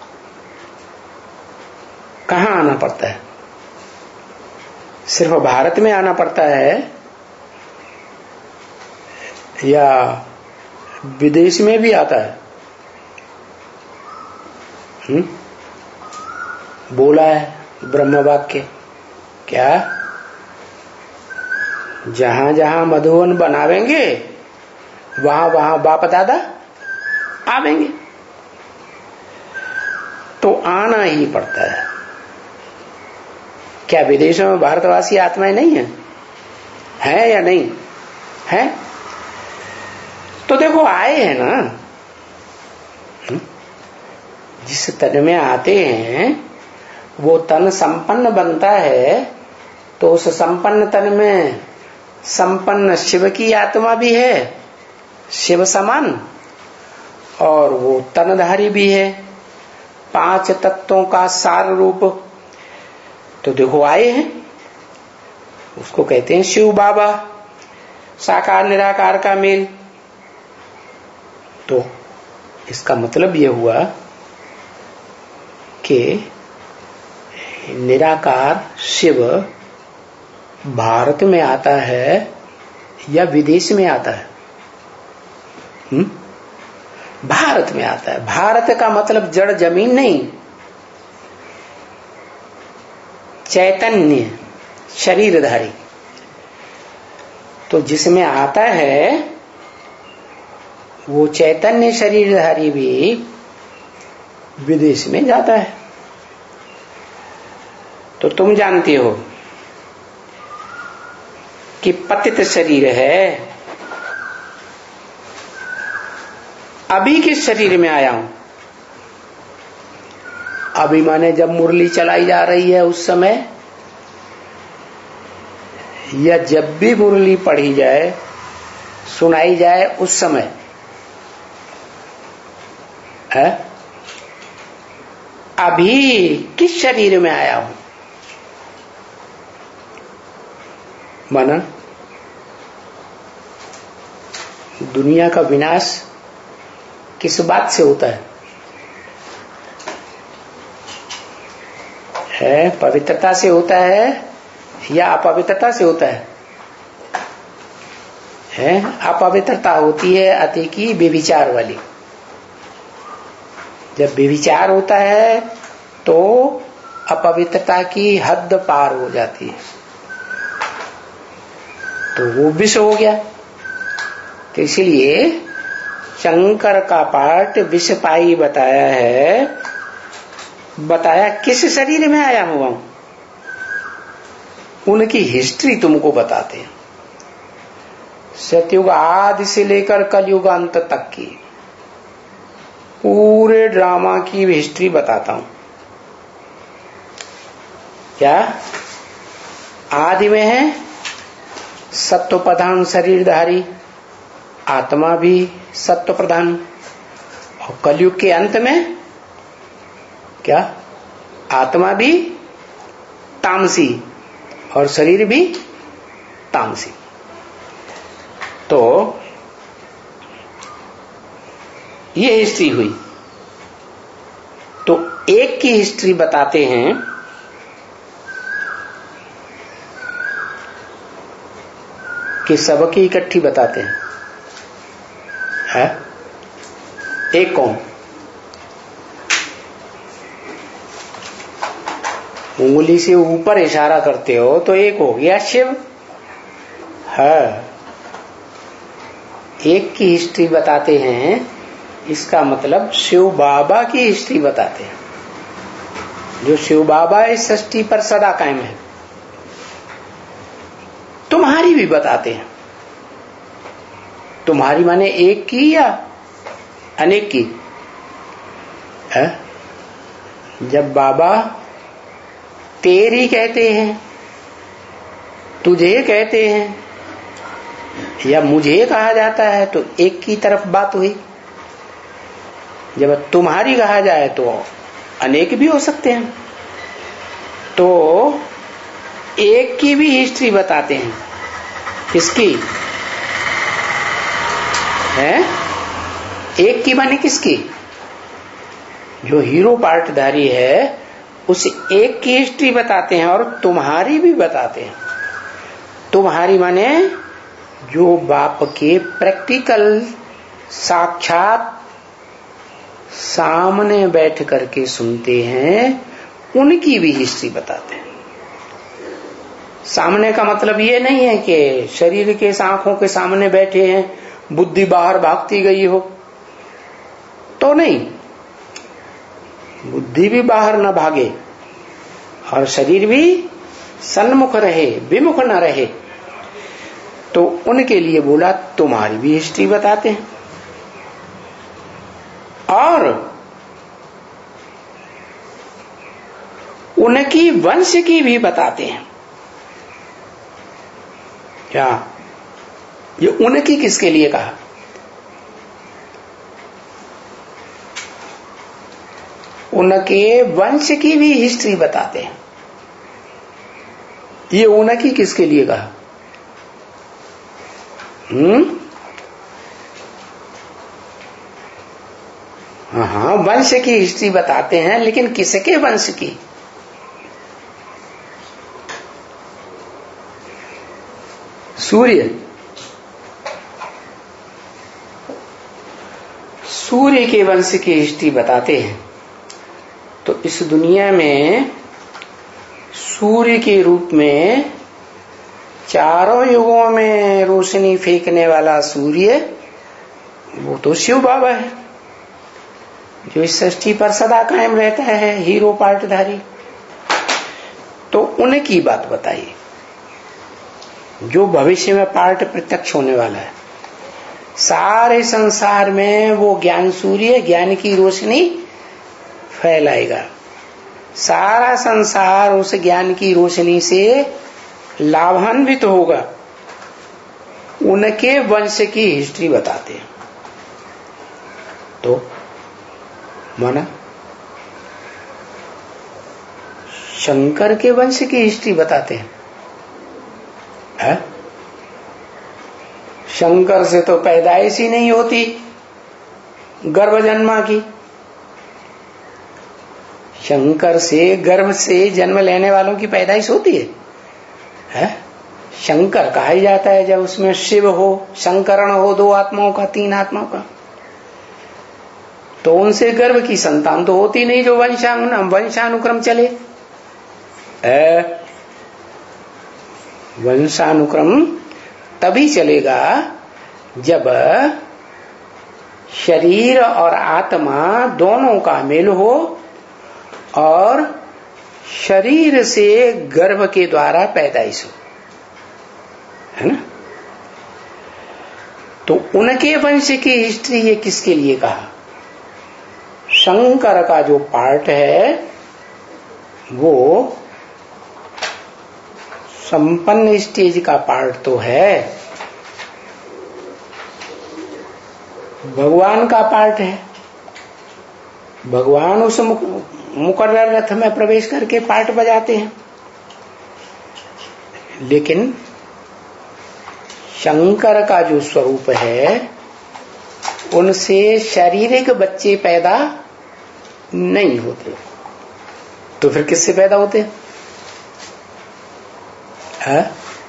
कहां आना पड़ता है? सिर्फ भारत में आना पड़ता है या विदेश में भी आता है? हम्म बोला है ब्रह्म वाक्य, क्या जहां जहां मधुवन बनावेंगे वहां वहां बाप दादा आवेंगे। तो आना ही पड़ता है। क्या विदेशों में भारतवासी आत्माएं नहीं है? है या नहीं है? तो देखो आए हैं ना। जिस तन में आते हैं वो तन संपन्न बनता है, तो उस संपन्न तन में संपन्न शिव की आत्मा भी है, शिव समान, और वो तनधारी भी है, पांच तत्वों का सार रूप। तो देखो आए हैं, उसको कहते हैं शिव बाबा, साकार निराकार का मेल। तो इसका मतलब यह हुआ कि निराकार शिव भारत में आता है या विदेश में आता है? हुँ? भारत में आता है। भारत का मतलब जड़ जमीन नहीं, चैतन्य शरीरधारी। तो जिसमें आता है वो चैतन्य शरीरधारी भी विदेश में जाता है। तो तुम जानते हो कि पतित शरीर है। अभी किस शरीर में आया हूं? अभी माने जब मुरली चलाई जा रही है उस समय, या जब भी मुरली पढ़ी जाए सुनाई जाए उस समय है? अभी किस शरीर में आया हूं? माना दुनिया का विनाश किस बात से होता है? है पवित्रता से होता है या अपवित्रता से होता है? है अपवित्रता होती है अति की व्यभिचार वाली। जब व्यभिचार होता है तो अपवित्रता की हद पार हो जाती है, तो वो विष हो गया। तो इसलिए शंकर का पाठ विष पाई बताया है। बताया किस शरीर में आया हुआ हूं, उनकी हिस्ट्री तुमको बताते हैं। सतयुग आदि से लेकर कलयुग अंत तक की पूरे ड्रामा की हिस्ट्री बताता हूं। क्या आदि में है सत्व प्रधान शरीरधारी, आत्मा भी सत्व प्रधान, और कलयुग के अंत में क्या आत्मा भी तामसी और शरीर भी तामसी। तो ये हिस्ट्री हुई। तो एक की हिस्ट्री बताते हैं कि सबकी इकट्ठी बताते हैं, है? एक कौन? उंगली से ऊपर इशारा करते हो तो एक हो गया शिव। है एक की हिस्ट्री बताते हैं, इसका मतलब शिव बाबा की हिस्ट्री बताते हैं। जो शिव बाबा इस सृष्टि पर सदा कायम है, तुम्हारी भी बताते हैं। तुम्हारी माने एक की या अनेक की है? जब बाबा तेरी कहते हैं, तुझे कहते हैं या मुझे कहा जाता है तो एक की तरफ बात हुई। जब तुम्हारी कहा जाए तो अनेक भी हो सकते हैं। तो एक की भी हिस्ट्री बताते हैं। किसकी है? एक की माने किसकी? जो हीरो पार्टधारी है उस एक की हिस्ट्री बताते हैं और तुम्हारी भी बताते हैं। तुम्हारी माने जो बाप के प्रैक्टिकल साक्षात सामने बैठ करके सुनते हैं, उनकी भी हिस्ट्री बताते हैं। सामने का मतलब ये नहीं है कि शरीर के आंखों के सामने बैठे हैं, बुद्धि बाहर भागती गई हो, तो नहीं। बुद्धि भी बाहर न भागे और शरीर भी सन्मुख रहे, विमुख न रहे। तो उनके लिए बोला तुम्हारी भी हिस्ट्री बताते हैं और उनकी वंश की भी बताते हैं। क्या ये उनकी किसके लिए कहा? उनके वंश की भी हिस्ट्री बताते हैं। ये उनकी किसके लिए कहा? हम्म हाँ, वंश की हिस्ट्री बताते हैं, लेकिन किसके वंश की? सूर्य। सूर्य के वंश की हिस्ट्री बताते हैं। तो इस दुनिया में सूर्य के रूप में चारों युगों में रोशनी फेंकने वाला सूर्य, वो तो शिव बाबा है, जो इस सृष्टि पर सदा कायम रहता है, हीरो पार्टधारी। तो उनकी बात बताइए जो भविष्य में पार्ट प्रत्यक्ष होने वाला है। सारे संसार में वो ज्ञान सूर्य ज्ञान की रोशनी फैलाएगा। सारा संसार उस ज्ञान की रोशनी से लाभान्वित होगा। उनके वंश की हिस्ट्री बताते हैं। तो माना शंकर के वंश की हिस्ट्री बताते हैं, है? शंकर से तो पैदाइश ही नहीं होती गर्भ जन्मा की। शंकर से गर्भ से जन्म लेने वालों की पैदाइश होती है, है? शंकर कहा ही जाता है जब उसमें शिव हो, शंकरण हो, दो आत्माओं का, तीन आत्माओं का। तो उनसे गर्भ की संतान तो होती नहीं जो वंशानु वंशानुक्रम चले। वंशानुक्रम तभी चलेगा जब शरीर और आत्मा दोनों का मेल हो और शरीर से गर्भ के द्वारा पैदाइश हो, है ना। तो उनके वंश की हिस्ट्री ये किसके लिए कहा? शंकर का जो पार्ट है वो संपन्न स्टेज का पार्ट तो है, भगवान का पार्ट है। भगवान उस मुकर्रर रथ में प्रवेश करके पार्ट बजाते हैं, लेकिन शंकर का जो स्वरूप है उनसे शारीरिक बच्चे पैदा नहीं होते। तो फिर किससे पैदा होते हैं? है?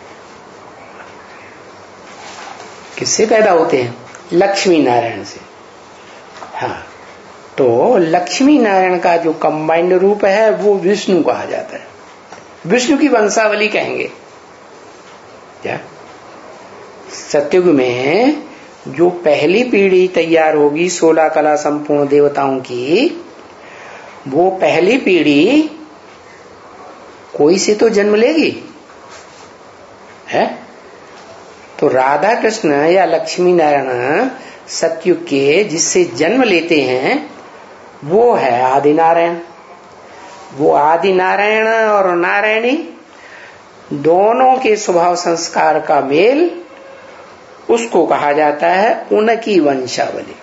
किससे पैदा होते हैं? लक्ष्मी नारायण से। हाँ, तो लक्ष्मी नारायण का जो कंबाइंड रूप है वो विष्णु कहा जाता है। विष्णु की वंशावली कहेंगे क्या? सतयुग में जो पहली पीढ़ी तैयार होगी सोलह कला संपूर्ण देवताओं की, वो पहली पीढ़ी कोई से तो जन्म लेगी, है? तो राधा कृष्ण या लक्ष्मी नारायण सतयुग के जिससे जन्म लेते हैं वो है आदि नारायण। वो आदि नारायण और नारायणी दोनों के स्वभाव संस्कार का मेल, उसको कहा जाता है उनकी वंशावली,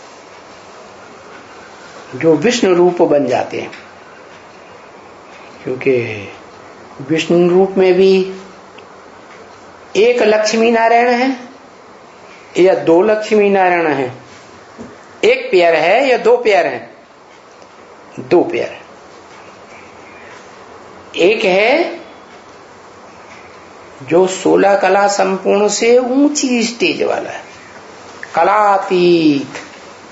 जो विष्णु रूप बन जाते हैं। क्योंकि विष्णु रूप में भी एक लक्ष्मी नारायण है या दो लक्ष्मी नारायण है, एक पेयर है या दो पेयर है? दो पेयर है। एक है जो सोलह कला संपूर्ण से ऊंची स्टेज वाला है, कलातीत।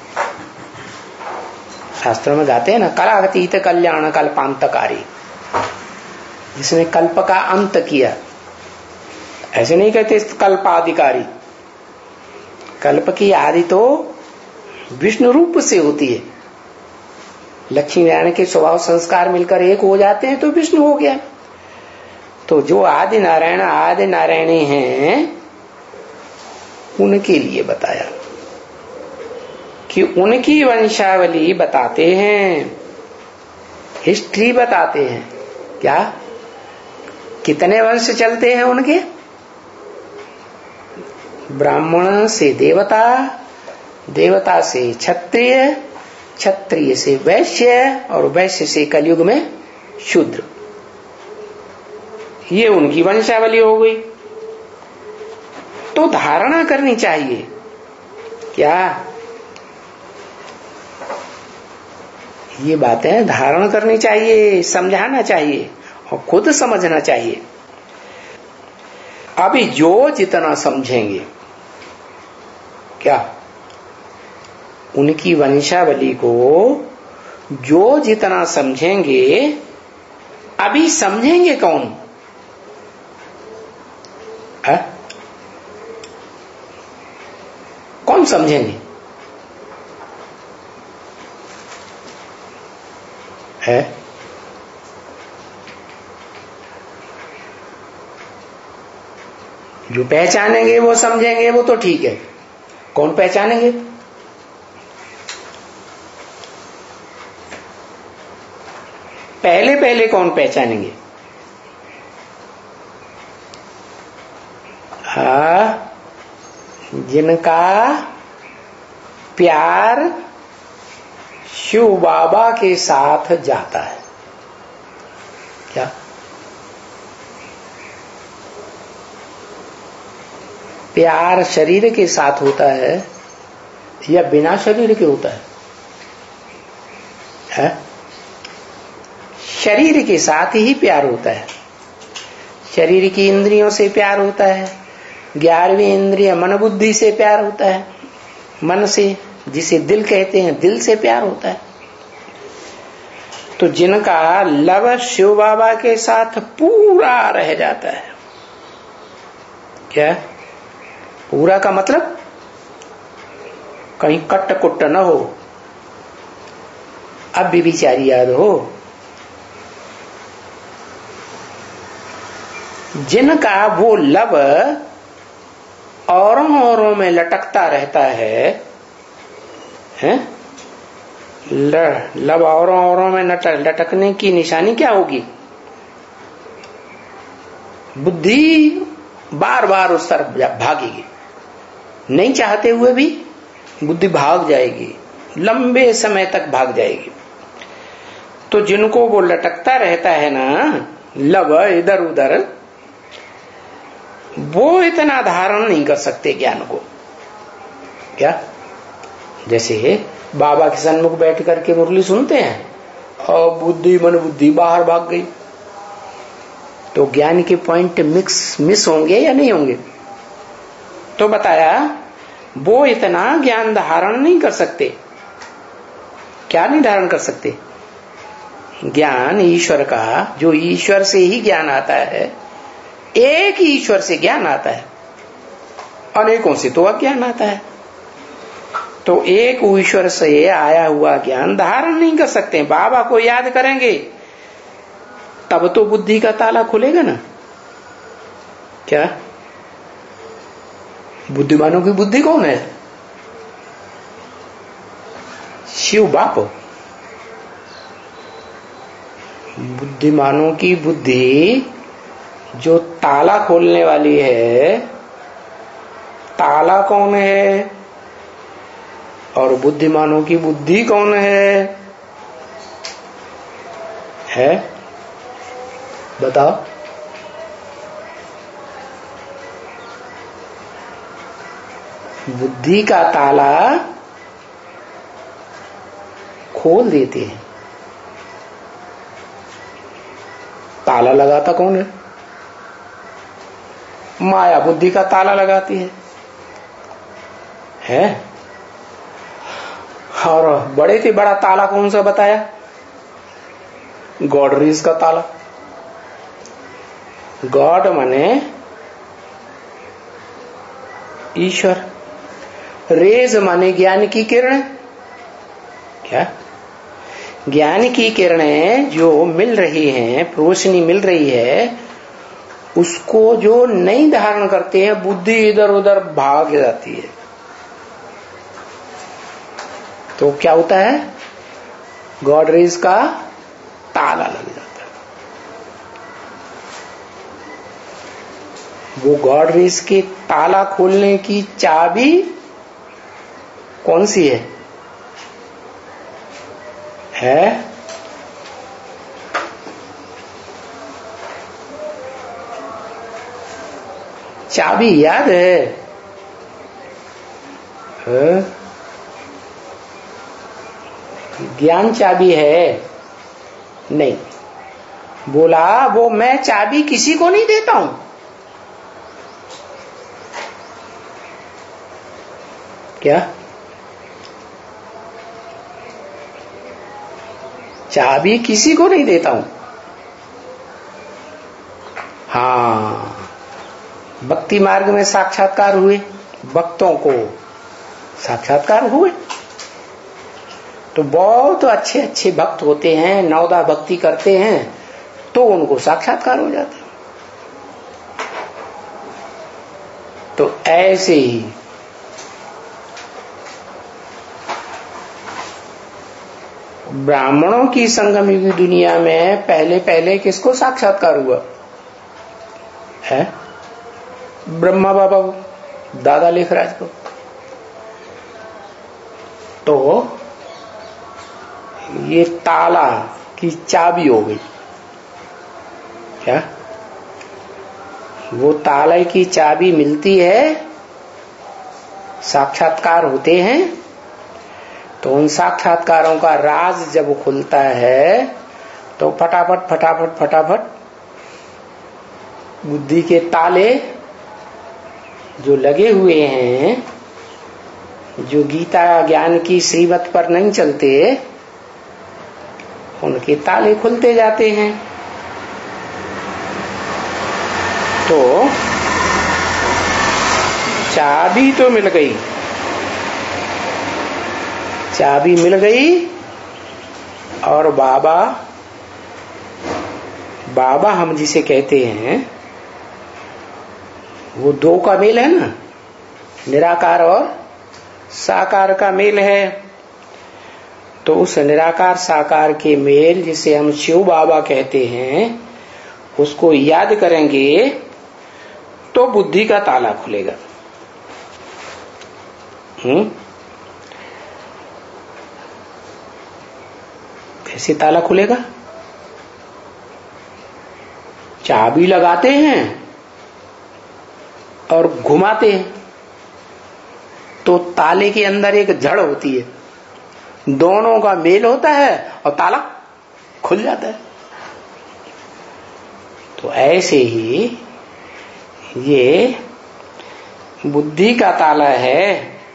शास्त्रों में गाते हैं ना, कलातीत कल्याण कल्पांतकारी, जिसने कल्प का अंत किया। ऐसे नहीं कहते कल्पाधिकारी। कल्प की आदि तो विष्णु रूप से होती है। लक्ष्मी नारायण के स्वभाव संस्कार मिलकर एक हो जाते हैं तो विष्णु हो गया। तो जो आदि नारायण आदि नारायणी हैं उनके लिए बताया कि उनकी वंशावली बताते हैं, हिस्ट्री बताते हैं। क्या कितने वंश चलते हैं उनके? ब्राह्मण से देवता, देवता से क्षत्रिय, क्षत्रिय से वैश्य और वैश्य से कलयुग में शूद्र। ये उनकी वंशावली हो गई। तो धारणा करनी चाहिए क्या? ये बातें धारण करनी चाहिए, समझाना चाहिए और खुद समझना चाहिए। अभी जो जितना समझेंगे, क्या उनकी वंशावली को जो जितना समझेंगे, अभी समझेंगे कौन? है? कौन समझेंगे? है? जो पहचानेंगे वो समझेंगे, वो तो ठीक है। कौन पहचानेंगे? पहले पहले कौन पहचानेंगे? हाँ, जिनका प्यार शिव बाबा के साथ जाता है। क्या? प्यार शरीर के साथ होता है या बिना शरीर के होता है? है? शरीर के साथ ही प्यार होता है। शरीर की इंद्रियों से प्यार होता है, ग्यारहवीं इंद्रिय मन बुद्धि से प्यार होता है, मन से, जिसे दिल कहते हैं, दिल से प्यार होता है। तो तो जिनका लव शिव बाबा के साथ पूरा रह जाता है, क्या पूरा का मतलब कहीं कट्ट कुट्ट न हो, अब भी विचारी याद हो, जिनका वो लव औरों औरों में लटकता रहता है, हैं? लव औरों औरों में लटकने की निशानी क्या होगी? बुद्धि बार बार उस तरफ भागेगी, नहीं चाहते हुए भी बुद्धि भाग जाएगी, लंबे समय तक भाग जाएगी। तो जिनको वो लटकता रहता है ना लव इधर उधर, वो इतना धारण नहीं कर सकते ज्ञान को। क्या? जैसे बाबा के सन्मुख बैठ करके मुरली सुनते हैं और बुद्धि मन बुद्धि बाहर भाग गई, तो ज्ञान के पॉइंट मिक्स मिस होंगे या नहीं होंगे? तो बताया वो इतना ज्ञान धारण नहीं कर सकते। क्या नहीं धारण कर सकते? ज्ञान ईश्वर का, जो ईश्वर से ही ज्ञान आता है, एक ही ईश्वर से ज्ञान आता है, अनेकों से तो अज्ञान आता है। तो एक ईश्वर से आया हुआ ज्ञान धारण नहीं कर सकते। बाबा को याद करेंगे तब तो बुद्धि का ताला खुलेगा ना। क्या? बुद्धिमानों की बुद्धि कौन है? शिव बाप। बुद्धिमानों की बुद्धि जो ताला खोलने वाली है, ताला कौन है और बुद्धिमानों की बुद्धि कौन है? है बताओ। बुद्धि का ताला खोल देते हैं। ताला लगाता कौन है? माया बुद्धि का ताला लगाती है, है? और बड़े से बड़ा ताला कौन सा बताया? गॉड रेज का ताला। गॉड माने ईश्वर, रेज माने ज्ञान की किरण। क्या? ज्ञान की किरणें जो मिल रही हैं, रोशनी मिल रही है, उसको जो नहीं धारण करते हैं, बुद्धि इधर उधर भाग जाती है। तो क्या होता है? गॉड रेज का ताला लग जाता है। वो गॉड रेज के ताला खोलने की चाबी कौन सी है? है चाबी याद है? है? ज्ञान चाबी है? नहीं। बोला वो मैं चाबी किसी को नहीं देता हूं। क्या? चाबी किसी को नहीं देता हूं। हाँ, भक्ति मार्ग में साक्षात्कार हुए, भक्तों को साक्षात्कार हुए, तो बहुत अच्छे अच्छे भक्त होते हैं, नवदा भक्ति करते हैं, तो उनको साक्षात्कार हो जाता है। तो ऐसे ही ब्राह्मणों की संगम युगी दुनिया में पहले पहले किसको साक्षात्कार हुआ है? ब्रह्मा बाबा को, दादा लेखराज को। तो ये ताला की चाबी हो गई। क्या? वो ताले की चाबी मिलती है, साक्षात्कार होते हैं, तो उन साक्षात्कारों का राज जब खुलता है तो फटाफट फटाफट फटाफट बुद्धि के ताले जो लगे हुए हैं, जो गीता ज्ञान की श्रीमत पर नहीं चलते, उनके ताले खुलते जाते हैं। तो चाबी तो मिल गई, चाबी मिल गई और बाबा बाबा हम जिसे कहते हैं वो दो का मेल है ना, निराकार और साकार का मेल है। तो उस निराकार साकार के मेल जिसे हम शिव बाबा कहते हैं उसको याद करेंगे तो बुद्धि का ताला खुलेगा। हम्म कैसे ताला खुलेगा? चाबी लगाते हैं और घुमाते हैं तो ताले के अंदर एक जड़ होती है, दोनों का मेल होता है और ताला खुल जाता है। तो ऐसे ही ये बुद्धि का ताला है,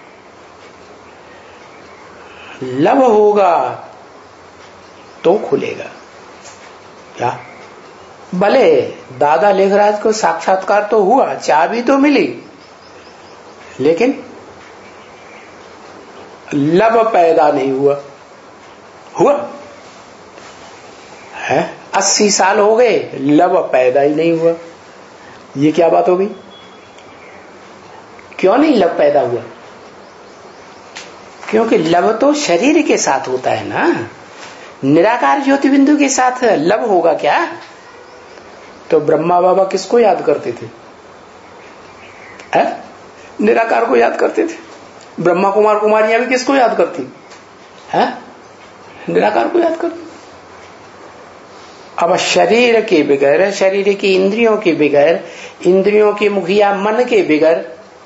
लब होगा तो खुलेगा। क्या? भले दादा लेखराज को साक्षात्कार तो हुआ, चाबी तो मिली, लेकिन लब पैदा नहीं हुआ। हुआ है? अस्सी साल हो गए, लब पैदा ही नहीं हुआ। ये क्या बात हो गई? क्यों नहीं लब पैदा हुआ? क्योंकि लब तो शरीर के साथ होता है ना, निराकार ज्योति बिंदु के साथ लब होगा क्या? तो ब्रह्मा बाबा किसको याद करते थे? है? निराकार को याद करते थे। ब्रह्मा कुमार कुमारियां भी किसको याद करती है? निराकार को याद करती। अब शरीर के बगैर, शरीर की इंद्रियों के बगैर, इंद्रियों के मुखिया मन के बगैर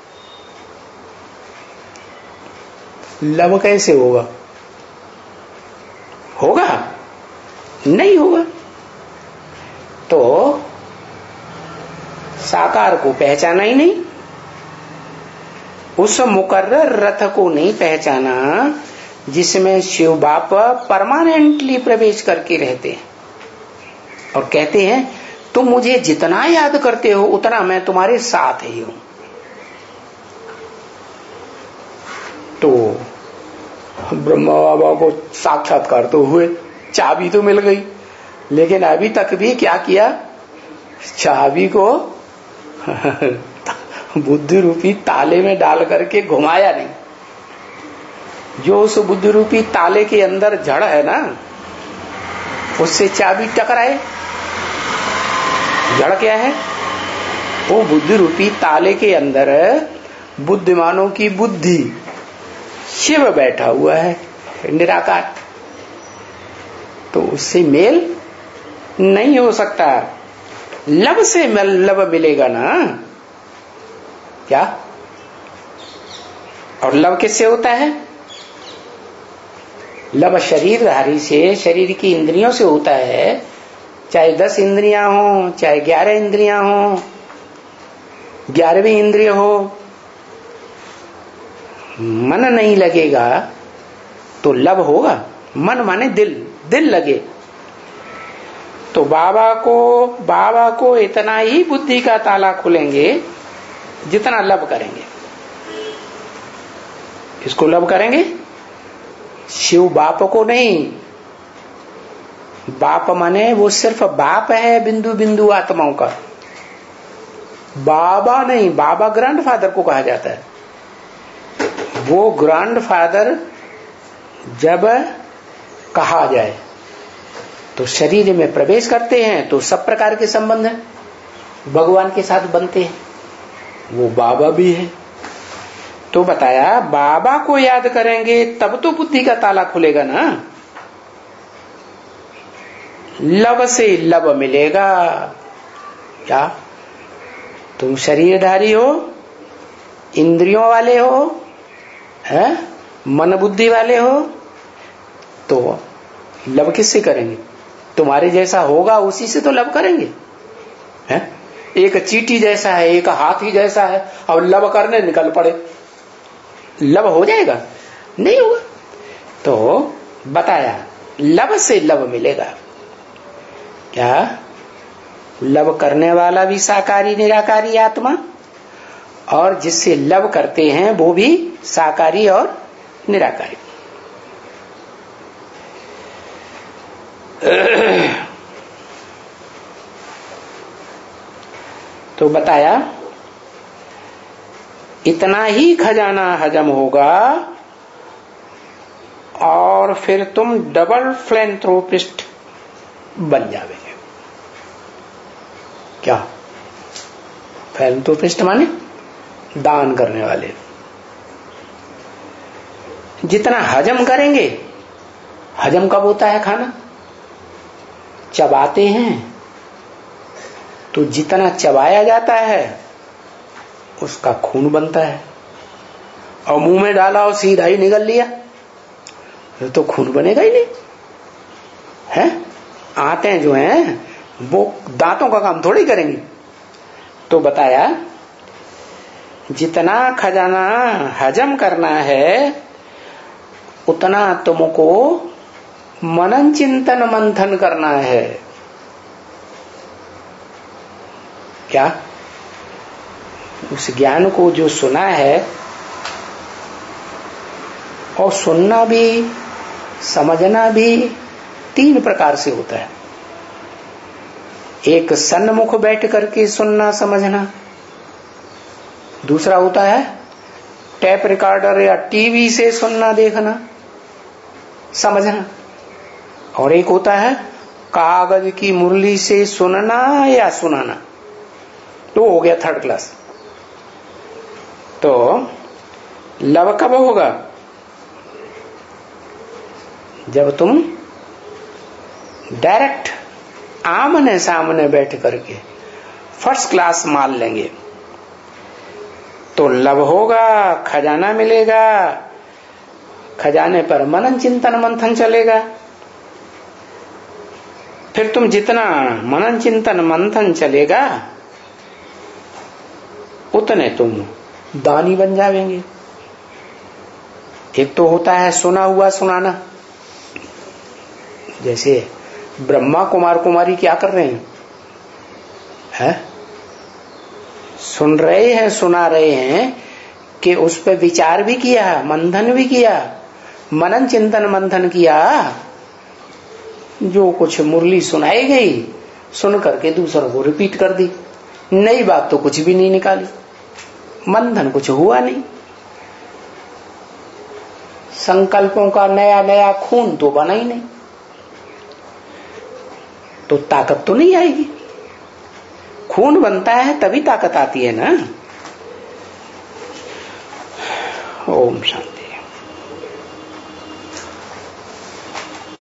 लब कैसे होगा? होगा? नहीं होगा। तो साकार को पहचाना ही नहीं, उस मुकर्रर रथ को नहीं पहचाना जिसमें शिव बाप परमानेंटली प्रवेश करके रहते हैं और कहते हैं तुम मुझे जितना याद करते हो उतना मैं तुम्हारे साथ ही हूं। तो ब्रह्मा बाबा को साक्षात्कार तो हुए, चाबी तो मिल गई, लेकिन अभी तक भी क्या किया? चाबी को बुद्धि रूपी ताले में डाल करके घुमाया नहीं। जो उस बुद्धि रूपी ताले के अंदर जड़ है ना, उससे चाबी टकराए। जड़ क्या है? वो बुद्धि रूपी ताले के अंदर बुद्धिमानों की बुद्धि, शिव बैठा हुआ है निराकार। तो उससे मेल नहीं हो सकता। लब से लब मिलेगा ना। क्या? और लब किससे होता है? लब शरीरधारी से, शरीर की इंद्रियों से होता है। चाहे दस इंद्रियां हो, चाहे ग्यारह इंद्रियां हो, ग्यारहवीं इंद्रिय हो, मन नहीं लगेगा तो लब होगा। मन माने दिल, दिल लगे। तो बाबा को बाबा को इतना ही बुद्धि का ताला खुलेंगे जितना लब करेंगे। इसको लब करेंगे, शिव बाप को नहीं। बाप माने वो सिर्फ बाप है बिंदु बिंदु आत्माओं का, बाबा नहीं। बाबा ग्रैंडफादर को कहा जाता है। वो ग्रैंडफादर जब कहा जाए तो शरीर में प्रवेश करते हैं तो सब प्रकार के संबंध भगवान के साथ बनते हैं। वो बाबा भी है। तो बताया बाबा को याद करेंगे तब तो बुद्धि का ताला खुलेगा ना। लब से लब मिलेगा। क्या तुम शरीरधारी हो, इंद्रियों वाले हो, है मन बुद्धि वाले हो, तो लब किससे करेंगे? तुम्हारे जैसा होगा उसी से तो लब करेंगे। है एक चींटी जैसा है, एक हाथी जैसा है, अब लब करने निकल पड़े, लब हो जाएगा? नहीं होगा। तो बताया लब से लब मिलेगा। क्या? लब करने वाला भी साकारी निराकारी आत्मा, और जिससे लब करते हैं वो भी साकारी और निराकारी। तो बताया इतना ही खजाना हजम होगा और फिर तुम डबल फिलैंथ्रोपिस्ट बन जाओगे। क्या? फिलैंथ्रोपिस्ट माने दान करने वाले। जितना हजम करेंगे, हजम कब होता है खाना? चबाते हैं, तो जितना चबाया जाता है उसका खून बनता है, और मुंह में डाला और सीधा ही निगल लिया तो खून बनेगा ही नहीं है। आंतें जो हैं वो दांतों का काम थोड़ी करेंगी। तो बताया जितना खजाना हजम करना है उतना तुमको मनन चिंतन मंथन करना है। क्या? उस ज्ञान को जो सुना है, और सुनना भी समझना भी तीन प्रकार से होता है। एक सन्मुख बैठ करके सुनना समझना, दूसरा होता है टैप रिकॉर्डर या टीवी से सुनना देखना समझना, और एक होता है कागज की मुरली से सुनना या सुनाना। तो हो गया थर्ड क्लास। तो लब कब होगा? जब तुम डायरेक्ट आमने सामने बैठ करके फर्स्ट क्लास माल लेंगे तो लब होगा, खजाना मिलेगा, खजाने पर मनन चिंतन मंथन चलेगा। फिर तुम जितना मनन चिंतन मंथन चलेगा उतने तुम दानी बन जाएंगे। एक तो होता है सुना हुआ सुनाना, जैसे ब्रह्मा कुमार कुमारी क्या कर रहे हैं, है? सुन रहे हैं, सुना रहे हैं कि उस पर विचार भी किया, मंथन भी किया, मनन चिंतन मंथन किया। जो कुछ मुरली सुनाई गई सुन करके दूसरों को रिपीट कर दी, नई बात तो कुछ भी नहीं निकाली, मंथन कुछ हुआ नहीं। संकल्पों का नया नया खून तो बना ही नहीं, तो ताकत तो नहीं आएगी। खून बनता है तभी ताकत आती है ना। ओम शांति।